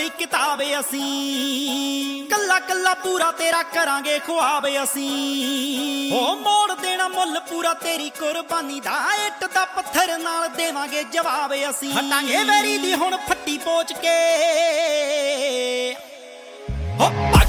ਕਿਤਾਬ ਅਸੀਂ, ਕੱਲਾ ਕੱਲਾ ਪੂਰਾ ਤੇਰਾ ਕਰਾਂਗੇ ਖੁਆਬ ਅਸੀਂ। ਹੋ ਮੋੜ ਦੇਣਾ ਮੁੱਲ ਪੂਰਾ ਤੇਰੀ ਕੁਰਬਾਨੀ ਦਾ, ਇੱਟ ਦਾ ਪੱਥਰ ਨਾਲ ਦੇਵਾਂਗੇ ਜਵਾਬ ਅਸੀਂ। ਹਟਾਂਗੇ ਵੈਰੀ ਦੀ ਹੁਣ ਫੱਟੀ ਪੋਚ ਕੇ ਹੋ